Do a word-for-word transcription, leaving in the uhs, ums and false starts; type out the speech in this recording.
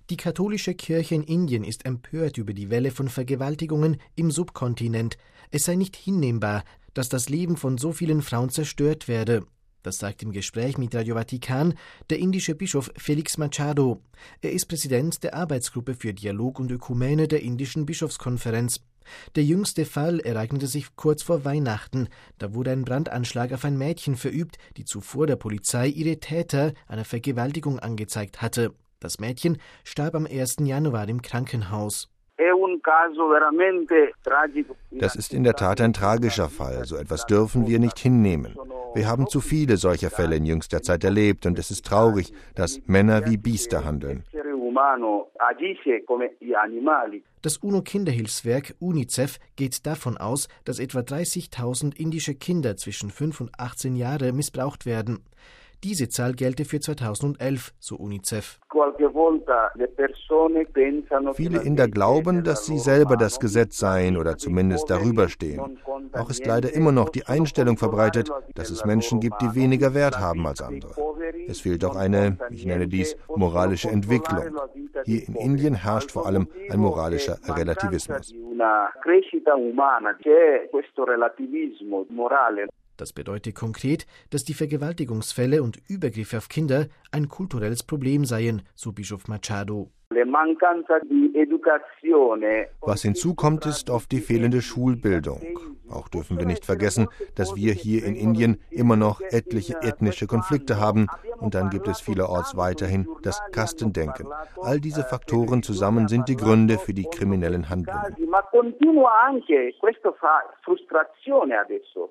Die katholische Kirche in Indien ist empört über die Welle von Vergewaltigungen im Subkontinent. Es sei nicht hinnehmbar, dass das Leben von so vielen Frauen zerstört werde. Das sagt im Gespräch mit Radio Vatikan der indische Bischof Felix Machado. Er ist Präsident der Arbeitsgruppe für Dialog und Ökumene der indischen Bischofskonferenz. Der jüngste Fall ereignete sich kurz vor Weihnachten. Da wurde ein Brandanschlag auf ein Mädchen verübt, die zuvor der Polizei ihre Täter einer Vergewaltigung angezeigt hatte. Das Mädchen starb am ersten Januar im Krankenhaus. Das ist in der Tat ein tragischer Fall. So etwas dürfen wir nicht hinnehmen. Wir haben zu viele solcher Fälle in jüngster Zeit erlebt und es ist traurig, dass Männer wie Biester handeln. Das UNO-Kinderhilfswerk UNICEF geht davon aus, dass etwa dreißigtausend indische Kinder zwischen fünf und achtzehn Jahre missbraucht werden. Diese Zahl gelte für zweitausendelf, so UNICEF. Viele Inder glauben, dass sie selber das Gesetz seien oder zumindest darüber stehen. Auch ist leider immer noch die Einstellung verbreitet, dass es Menschen gibt, die weniger Wert haben als andere. Es fehlt auch eine, ich nenne dies, moralische Entwicklung. Hier in Indien herrscht vor allem ein moralischer Relativismus. Das bedeutet konkret, dass die Vergewaltigungsfälle und Übergriffe auf Kinder ein kulturelles Problem seien, so Bischof Machado. Was hinzukommt, ist oft die fehlende Schulbildung. Auch dürfen wir nicht vergessen, dass wir hier in Indien immer noch etliche ethnische Konflikte haben und dann gibt es vielerorts weiterhin das Kastendenken. All diese Faktoren zusammen sind die Gründe für die kriminellen Handlungen.